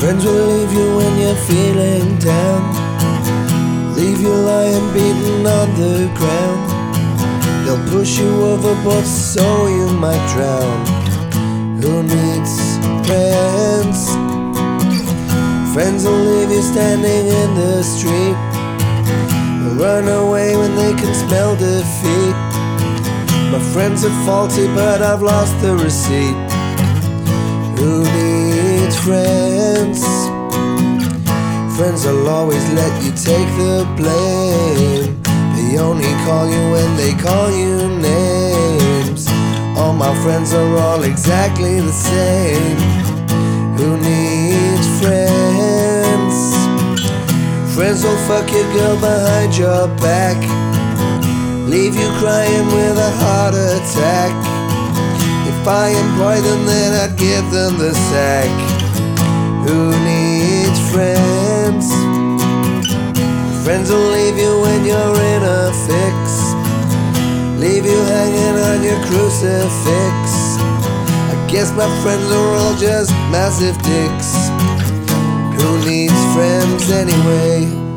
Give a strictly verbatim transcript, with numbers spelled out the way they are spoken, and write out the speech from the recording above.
Friends will leave you when you're feeling down, leave you lying beaten on the ground. They'll push you overboard so you might drown. Who needs friends? Friends will leave you standing in the street, run away when they can smell defeat. My friends are faulty but I've lost the receipt. Who needs friends? Friends will always let you take the blame. They only call you when they call you names. All my friends are all exactly the same. Who needs friends? Friends will fuck your girl behind your back, leave you crying with a heart attack. If I employ them then I'd give them the sack. Who needs friends? Friends will leave you when you're in a fix, leave you hanging on your crucifix. I guess my friends are all just massive dicks. Who needs friends anyway?